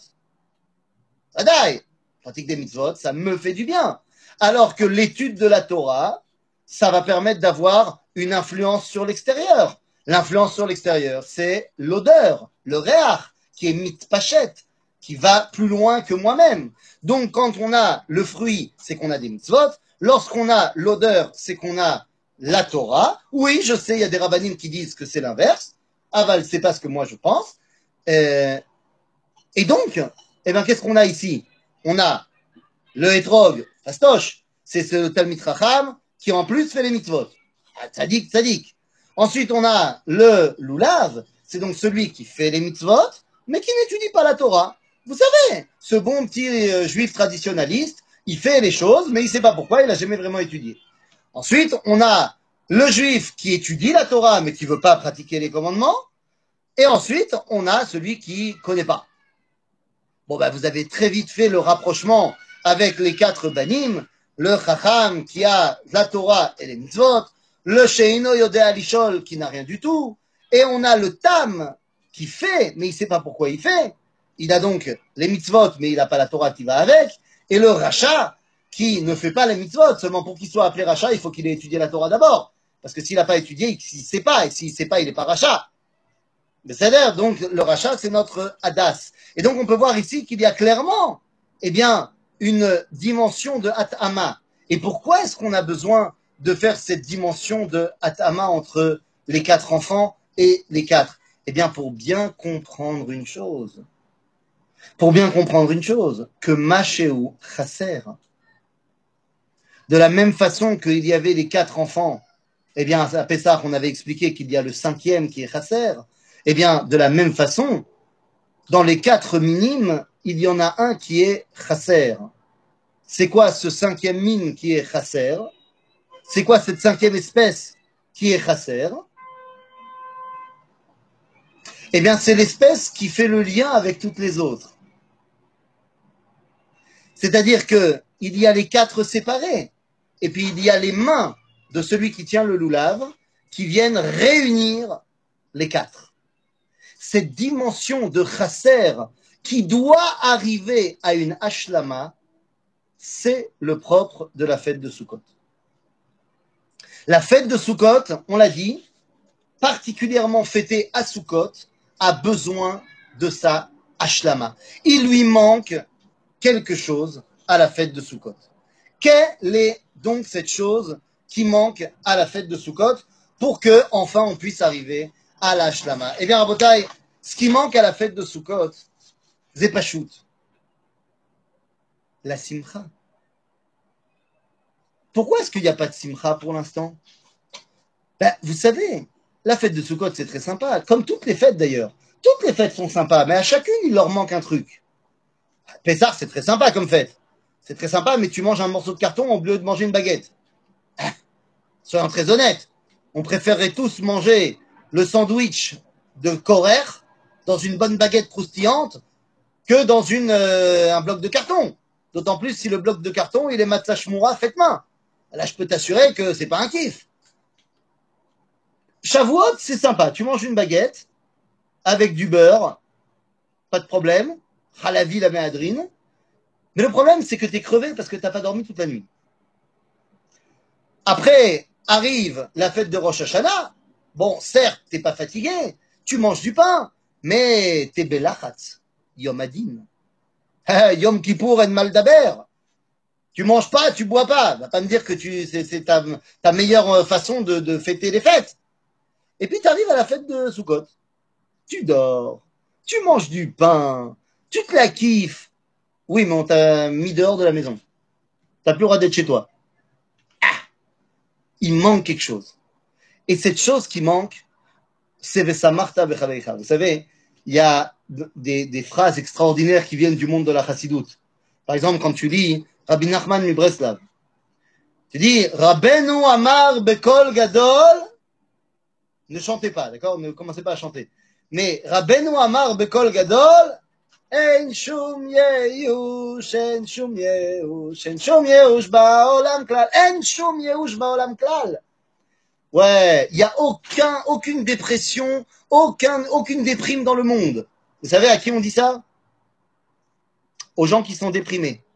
Adai, pratique des mitzvot, ça me fait du bien. Alors que l'étude de la Torah, ça va permettre d'avoir une influence sur l'extérieur. L'influence sur l'extérieur, c'est l'odeur, le réach, qui est mitpachet, qui va plus loin que moi-même. Donc, quand on a le fruit, c'est qu'on a des mitzvot. Lorsqu'on a l'odeur, c'est qu'on a la Torah. Oui, je sais, il y a des rabbinim qui disent que c'est l'inverse. Aval, c'est pas ce que moi je pense. Euh, et donc, eh ben, qu'est-ce qu'on a ici? On a le hétrog, fastoche, c'est ce Talmid Chacham qui en plus fait les mitzvot. Ah, tzadik, tzadik. Ensuite, on a le loulav, c'est donc celui qui fait les mitzvot, mais qui n'étudie pas la Torah. Vous savez, ce bon petit euh, juif traditionnaliste, il fait les choses, mais il ne sait pas pourquoi, il n'a jamais vraiment étudié. Ensuite, on a le juif qui étudie la Torah, mais qui ne veut pas pratiquer les commandements. Et ensuite, on a celui qui ne connaît pas. Bon, ben, vous avez très vite fait le rapprochement avec les quatre banim, le chacham qui a la Torah et les mitzvot, le sheino yodea lishol qui n'a rien du tout, et on a le tam qui fait, mais il ne sait pas pourquoi il fait. Il a donc les mitzvot, mais il n'a pas la Torah qui va avec, et le racha qui ne fait pas les mitzvot, seulement pour qu'il soit appelé racha, il faut qu'il ait étudié la Torah d'abord. Parce que s'il n'a pas étudié, il ne sait pas, et s'il ne sait pas, il n'est pas racha. C'est-à-dire, donc, le rachat, c'est notre hadas. Et donc, on peut voir ici qu'il y a clairement, eh bien, une dimension de hatama. Et pourquoi est-ce qu'on a besoin de faire cette dimension de hatama entre les quatre enfants et les quatre? Eh bien, pour bien comprendre une chose. Pour bien comprendre une chose, que Machéou chasser. De la même façon qu'il y avait les quatre enfants, eh bien, à Pessah, on avait expliqué qu'il y a le cinquième qui est chasser. Eh bien, de la même façon, dans les quatre minimes, il y en a un qui est chasser. C'est quoi ce cinquième mine qui est chasser? C'est quoi cette cinquième espèce qui est chasser? Eh bien, c'est l'espèce qui fait le lien avec toutes les autres. C'est-à-dire que il y a les quatre séparés, et puis il y a les mains de celui qui tient le loulav qui viennent réunir les quatre. Cette dimension de chasser qui doit arriver à une ashlama, c'est le propre de la fête de Sukkot. La fête de Sukkot, on l'a dit, particulièrement fêtée à Sukkot, a besoin de sa ashlama. Il lui manque quelque chose à la fête de Sukkot. Quelle est donc cette chose qui manque à la fête de Sukkot pour que enfin on puisse arriver à la ashlama? Eh bien, Rabotai, ce qui manque à la fête de Sukkot, c'est pas shoot. La simcha. Pourquoi est-ce qu'il n'y a pas de simcha pour l'instant? Ben, vous savez, la fête de Sukkot, c'est très sympa, comme toutes les fêtes d'ailleurs. Toutes les fêtes sont sympas, mais à chacune, il leur manque un truc. Pessah, c'est très sympa comme fête. C'est très sympa, mais tu manges un morceau de carton au lieu de manger une baguette. Ah, soyons très honnêtes, on préférerait tous manger le sandwich de Korer dans une bonne baguette croustillante que dans une, euh, un bloc de carton. D'autant plus si le bloc de carton, il est matzah shmura fait main. Là, je peux t'assurer que c'est pas un kiff. Shavuot, c'est sympa. Tu manges une baguette avec du beurre, pas de problème. Halavi la méadrine. Mais le problème, c'est que tu es crevé parce que tu n'as pas dormi toute la nuit. Après, arrive la fête de Rosh Hashanah. Bon, certes, tu n'es pas fatigué. Tu manges du pain. Mais tu es belachatz. Yom Adin. Yom Kippour en Maldaber. Tu manges pas, tu bois pas. Va pas me dire que tu, c'est, c'est ta, ta meilleure façon de, de fêter les fêtes. Et puis tu arrives à la fête de Sukkot. Tu dors. Tu manges du pain. Tu te la kiffes. Oui, mais on t'a mis dehors de la maison. T'as plus le droit d'être chez toi. Ah, il manque quelque chose. Et cette chose qui manque, c'est Vesamarta Bechavecha. Vous savez, il y a des, des phrases extraordinaires qui viennent du monde de la Chassidoute. Par exemple, quand tu lis Rabbi Nachman mi Breslav, Tu dis, Rabbeinu Amar Bekol Gadol, ne chantez pas, d'accord? Ne commencez pas à chanter. Mais Rabbeinu Amar Bekol Gadol, En shum yeush, en shum yeush, en shum yeush ba'olam klal, en shum yeush ba'olam klal. Ouais, il n'y a aucun, aucune dépression, aucun, aucune déprime dans le monde. Vous savez à qui on dit ça? Aux gens qui sont déprimés.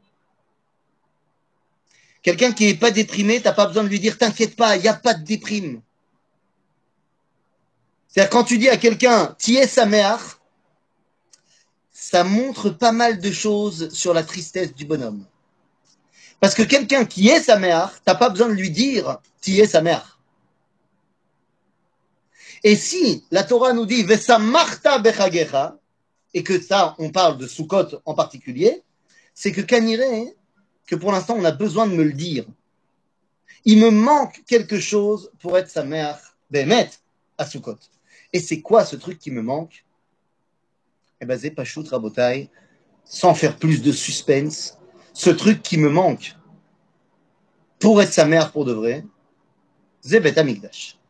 Quelqu'un qui n'est pas déprimé, tu n'as pas besoin de lui dire, t'inquiète pas, il n'y a pas de déprime. C'est-à-dire quand tu dis à quelqu'un, tiye sameach, ça montre pas mal de choses sur la tristesse du bonhomme. Parce que quelqu'un qui est sameach, tu n'as pas besoin de lui dire, tiye sameach. Et si la Torah nous dit, vesamarta bechagecha, et que ça, on parle de Sukkot en particulier, c'est que Kaniré, que pour l'instant, on a besoin de me le dire. Il me manque quelque chose pour être sa mère, Bémet, à Sukkot. Et c'est quoi ce truc qui me manque? Eh ben, c'est Pachout Rabotai, sans faire plus de suspense, ce truc qui me manque pour être sa mère pour de vrai, c'est Bet Amikdash.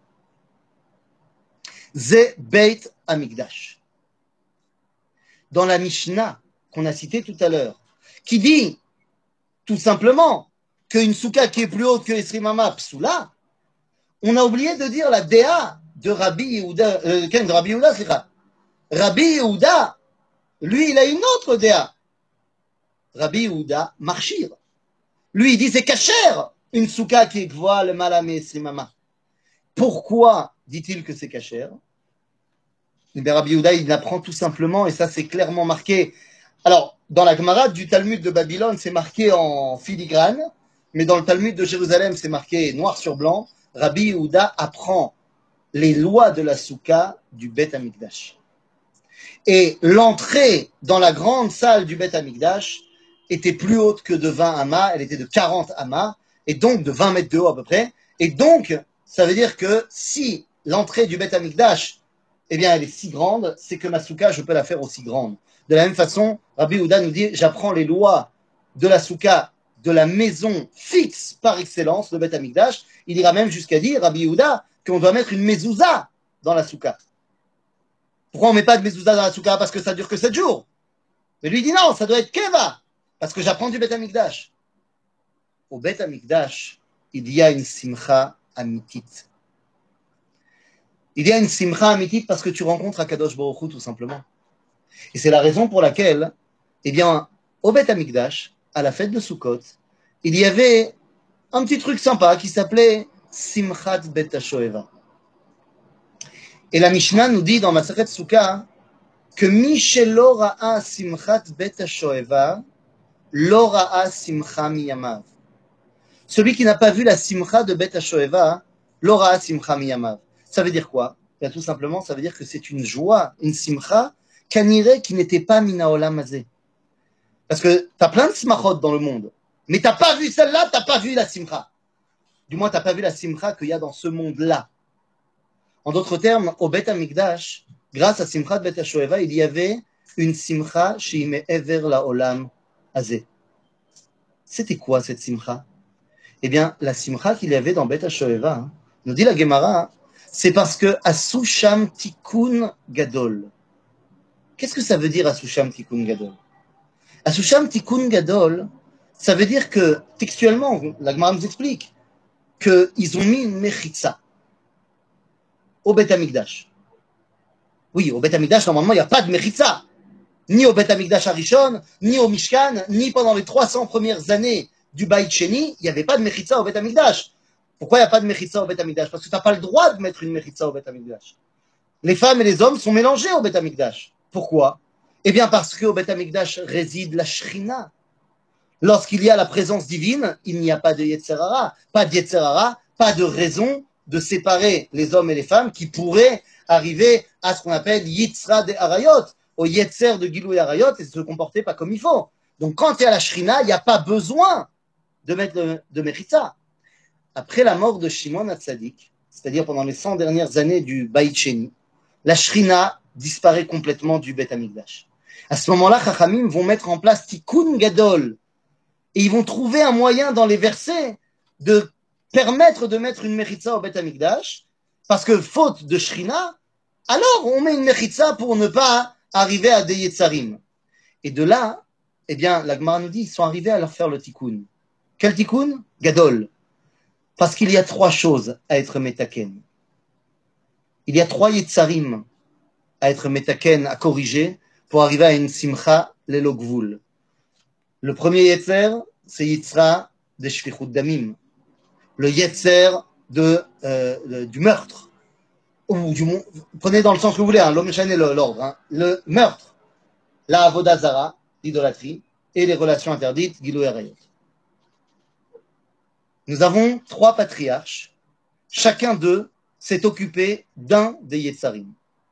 C'est Beit Amikdash. Dans la Mishnah qu'on a citée tout à l'heure, qui dit tout simplement qu'une souka qui est plus haute que Esrimama Psoula, on a oublié de dire la déa de Rabbi Yehuda, euh, de Rabbi Yehuda, c'est ça. Rabbi Yehuda, lui, il a une autre déa. Rabbi Yehuda Marchir. Lui, il dit c'est cachère, une souka qui est gvoa le malame Esrimama. Pourquoi dit-il que c'est cachère? Eh bien, Rabbi Yehuda, il apprend tout simplement, et ça c'est clairement marqué. Alors, dans la Gemara du Talmud de Babylone, c'est marqué en filigrane, mais dans le Talmud de Jérusalem, c'est marqué noir sur blanc. Rabbi Yehuda apprend les lois de la Souka du Bet Amikdash. Et l'entrée dans la grande salle du Bet Amikdash était plus haute que de vingt amas, elle était de quarante amas, et donc de vingt mètres de haut à peu près. Et donc, ça veut dire que si l'entrée du Bet Amikdash, eh bien, elle est si grande, c'est que ma souka, je peux la faire aussi grande. De la même façon, Rabbi Yehuda nous dit, j'apprends les lois de la souka, de la maison fixe par excellence, le Bet Amikdash. Il ira même jusqu'à dire, Rabbi Yehuda, qu'on doit mettre une mezouza dans la souka. Pourquoi on ne met pas de mezouza dans la souka? Parce que ça dure que sept jours. Mais lui dit non, ça doit être keva, parce que j'apprends du Bet Amikdash. Au Bet Amikdash, il y a une simcha amitit. Il y a une simcha amitit parce que tu rencontres Akadosh Baruch Hu tout simplement. Et c'est la raison pour laquelle, eh bien, au Bet Amikdash, à la fête de Sukkot, il y avait un petit truc sympa qui s'appelait Simchat Bet HaShoeva. Et la Mishnah nous dit dans Masachet Sukkah que Mi shelo ra'a Simchat Bet HaShoeva, lo ra'a Simcha miyamav. Celui qui n'a pas vu la Simcha de Bet HaShoeva, lo ra'a Simcha miyamav. Ça veut dire quoi? Bien, tout simplement, ça veut dire que c'est une joie, une Simcha, Kaniré qui n'était pas Mina Olam Hazeh. Parce que tu as plein de Simachot dans le monde, mais tu n'as pas vu celle-là, tu n'as pas vu la Simcha. Du moins, tu n'as pas vu la Simcha qu'il y a dans ce monde-là. En d'autres termes, au Bet Amikdash, grâce à Simchat Bet HaShoeva, il y avait une Simcha chez Me'ever la Olam Hazeh. C'était quoi cette Simcha? Eh bien, la Simcha qu'il y avait dans Bet HaShoeva, hein, nous dit la Gemara, hein, c'est parce que Asusham Tikkun Gadol. Qu'est-ce que ça veut dire Asusham Tikkun Gadol? Asusham Tikkun Gadol, ça veut dire que, textuellement, la Gemara nous explique qu'ils ont mis une mechitza au Bet Amikdash. Oui, au Bet Amikdash, normalement, il n'y a pas de mechitza. Ni au Bet Amikdash Harishon, ni au Mishkan, ni pendant les trois cents premières années du Beit Sheni, il n'y avait pas de mechitza au Bet Amikdash. Pourquoi il n'y a pas de mechitza au Bet Amikdash? Parce que tu n'as pas le droit de mettre une mechitza au Bet Amikdash. Les femmes et les hommes sont mélangés au Bet Amikdash. Pourquoi? Eh bien, parce qu'au Bet Amikdash réside la Shrina. Lorsqu'il y a la présence divine, il n'y a pas de Yetzer Hara. Pas de Yetzer Hara, pas de raison de séparer les hommes et les femmes qui pourraient arriver à ce qu'on appelle Yitzra de Harayot, au Yetzer de Gilou et Harayot, et se comporter pas comme il faut. Donc, quand il y a la Shrina, il n'y a pas besoin de mettre de, de Mechitza. Après la mort de Shimon HaTzadik, c'est-à-dire pendant les cent dernières années du Beit Sheni, la Shrina disparaît complètement du Bet Amikdash. À ce moment-là, Chachamim vont mettre en place Tikkun Gadol, et ils vont trouver un moyen dans les versets de permettre de mettre une mechitza au Beth Amikdash, parce que faute de Shrina, alors on met une mechitza pour ne pas arriver à des Yetzarim. Et de là, eh bien, la Gemara nous dit, ils sont arrivés à leur faire le tikkun. Quel tikkun? Gadol. Parce qu'il y a trois choses à être metaken. Il y a trois Yetzarim à être metaken, à corriger, pour arriver à une simcha lelo gvul. Le premier Yetzer, c'est Yitzra de Shfichut Damim. Le Yetzer de, euh, de, du meurtre. Ou du, prenez dans le sens que vous voulez, hein, l'homme chané l'ordre. Hein. Le meurtre, la avodah zara, l'idolâtrie, et les relations interdites, Gilou et Rayot. Nous avons trois patriarches. Chacun d'eux s'est occupé d'un des Yetzarim.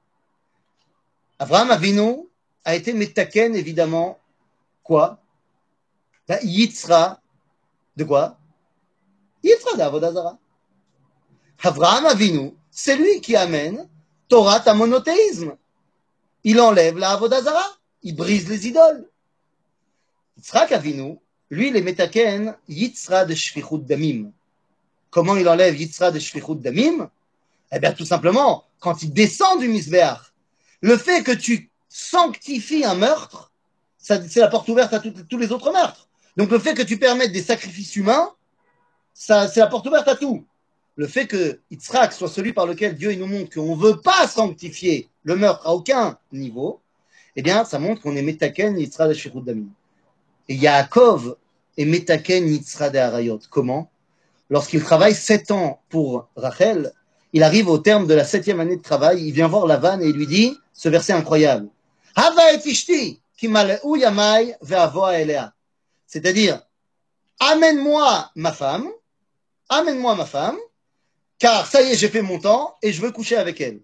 Avraham Avinu a été metaken, évidemment, quoi? Ben, Yitzra, de quoi? Yitzra d'Avodah Zara. Avraham Avinu, c'est lui qui amène Torah à monothéisme. Il enlève la Avodah Zara, il brise les idoles. Yitzhak Avinu, lui, il est metaken Yitzra de Shfichut Damim. Comment il enlève Yitzra de Shfichut Damim? Eh bien, tout simplement, quand il descend du Misbéach, le fait que tu sanctifies un meurtre, ça, c'est la porte ouverte à tout, tous les autres meurtres. Donc, le fait que tu permettes des sacrifices humains, ça, c'est la porte ouverte à tout. Le fait que Yitzhak soit celui par lequel Dieu il nous montre qu'on ne veut pas sanctifier le meurtre à aucun niveau, eh bien, ça montre qu'on est Metaken Yitzra de Shfichut Damim. Et Yaakov est Metaken Yitzra de Harayot. Comment? Lorsqu'il travaille sept ans pour Rachel, il arrive au terme de la septième année de travail, il vient voir Lavan et il lui dit ce verset incroyable. Hava et ishti ki mal'u yamai ve'avoa elea. C'est-à-dire, amène-moi ma femme, amène-moi ma femme, car ça y est, j'ai fait mon temps et je veux coucher avec elle.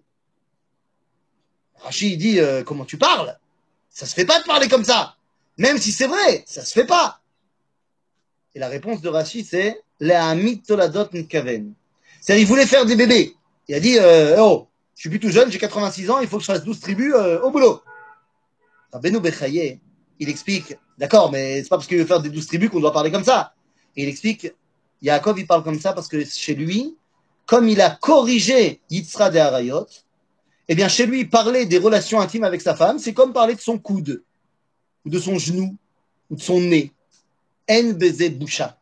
Rashi dit euh, comment tu parles? Ça se fait pas de parler comme ça. Même si c'est vrai, ça se fait pas. Et la réponse de Rashi, c'est Le'amit toladot nitkaven. C'est-à-dire, il voulait faire des bébés. Il a dit euh, oh, je suis plus tout jeune, j'ai quatre-vingt-six ans, il faut que je fasse douze tribus euh, au boulot. Rabbeinu Bechaye, il explique d'accord, mais c'est pas parce qu'il veut faire des douze tribus qu'on doit parler comme ça. Et il explique Yaakov, il parle comme ça parce que chez lui, comme il a corrigé Yitzra de Harayot, eh bien, chez lui, parler des relations intimes avec sa femme, c'est comme parler de son coude, ou de son genou, ou de son nez. En beze boucha.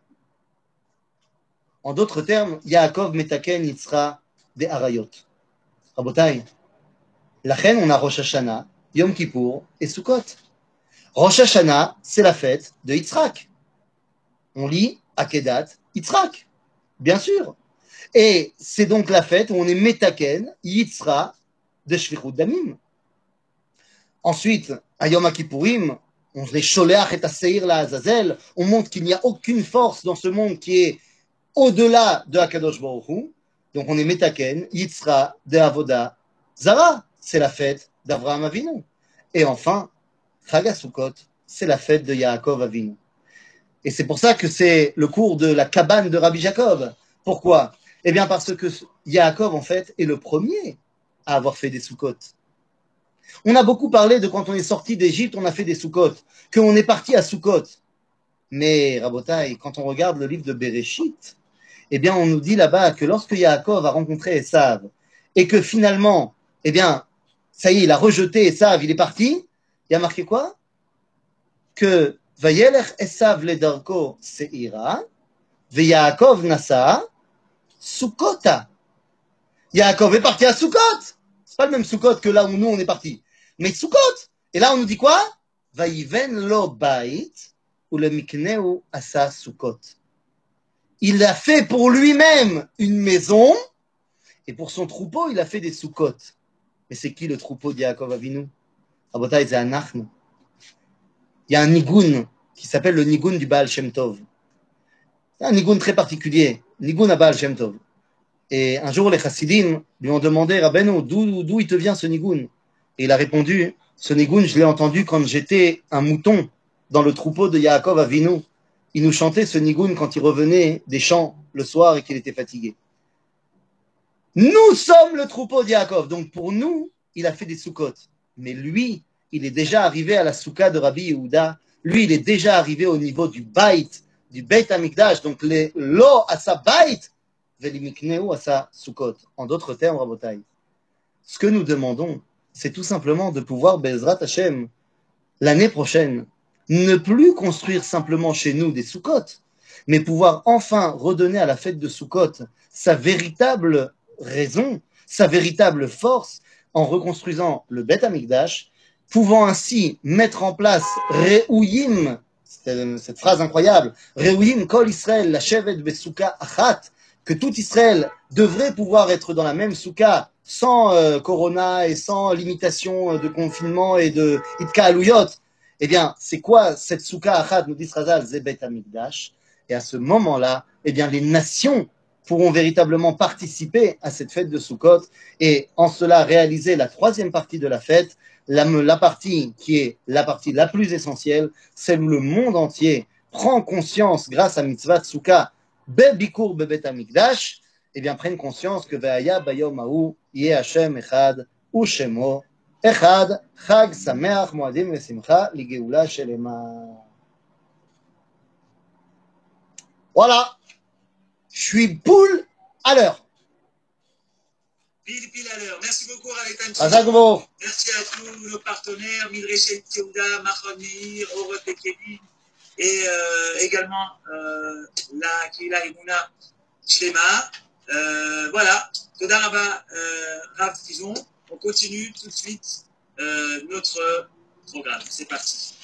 En d'autres termes, Yaakov metaken Yitzra de Harayot. Rabotai, la reine, on a Rosh Hashanah, Yom Kippour et Sukkot. Rosh Hashanah, c'est la fête de Yitzhak. On lit Akedat Yitzhak, bien sûr. Et c'est donc la fête où on est metaken Yitzra de Shvichut Damim. Ensuite, à Yom Kippourim, on est Sholeach et Aseir la Azazel, on montre qu'il n'y a aucune force dans ce monde qui est au-delà de Hakadosh Baruch Hu. Donc on est Metaken, Yitzra de Avoda Zara, c'est la fête d'Avraham Avinu. Et enfin, Chag HaSukkot, c'est la fête de Yaakov Avinu. Et c'est pour ça que c'est le cours de la cabane de Rabbi Jacob. Pourquoi? Eh bien parce que Yaakov, en fait, est le premier à avoir fait des Sukkot. On a beaucoup parlé de quand on est sorti d'Égypte, on a fait des Sukkot, qu'on est parti à Sukkot. Mais, Rabotai, quand on regarde le livre de Bereshit, eh bien, on nous dit là-bas que lorsque Yaakov a rencontré Esav, et que finalement, eh bien, ça y est, il a rejeté Esav, il est parti, il y a marqué quoi? Que Vayelech Esav ledarko seira, ve Yaakov nasa Sukkota. Yaakov est parti à Sukkot. C'est pas le même Sukkot que là où nous on est parti. Mais Sukkot. Et là on nous dit quoi? Vayiven lo bait ou le mikneu asa Sukkot. Il a fait pour lui-même une maison et pour son troupeau il a fait des Sukkot. Mais c'est qui le troupeau de Yaakov Avinu? Rabotai, c'est Anachnu. Il y a un nigun qui s'appelle le nigun du Baal Shem Tov. C'est un nigun très particulier. Nigun à Baal Shem Tov. Et un jour, les chassidim lui ont demandé, Rabbeinu, d'où, d'où il te vient ce nigun? Et il a répondu, ce nigun, je l'ai entendu quand j'étais un mouton dans le troupeau de Yaakov Avinu. Il nous chantait ce nigun quand il revenait des champs le soir et qu'il était fatigué. Nous sommes le troupeau de Yaakov. Donc pour nous, il a fait des soukot. Mais lui, il est déjà arrivé à la souka de Rabbi Yehuda. Lui, il est déjà arrivé au niveau du bait, du beit Hamikdash. Donc les lo à sa bait, velimikneu asa Sukkot. En d'autres termes, Rabotai, ce que nous demandons, c'est tout simplement de pouvoir, Bezrat Hashem, l'année prochaine, ne plus construire simplement chez nous des Sukkot, mais pouvoir enfin redonner à la fête de Sukkot sa véritable raison, sa véritable force, en reconstruisant le Beth Amikdash, pouvant ainsi mettre en place Re'uyim, cette phrase incroyable, Re'uyim kol Israël, la shevet besouka achat, que tout Israël devrait pouvoir être dans la même souka, sans euh, corona et sans limitation de confinement et de itka aluyot. Eh bien, c'est quoi cette souka achat, nous dit Razal, Zebet Amikdash? Et à ce moment-là, eh bien, les nations pourront véritablement participer à cette fête de Sukkot et en cela réaliser la troisième partie de la fête, la, la partie qui est la partie la plus essentielle, celle où le monde entier prend conscience, grâce à Mitzvah Souka, Bebikur Bebet Amikdash, eh bien, prennent conscience que Ve'aya Bayom Haou, Yeh Hashem Echad, Ushemo, Echad, Chag Sameach, Moadim Vesimcha, Ligeula Shelema. Voilà, je suis poule à l'heure. Pile, pile à l'heure. Merci beaucoup, Ravetan. Merci à tous nos partenaires, Midreshet Yehuda, Machon Meir, Orot et Kevin, et euh, également euh, la Kila Imuna Shlema. Euh, voilà. Toda Rabba, euh, Rav Tizon. On continue tout de suite euh, notre programme. C'est parti.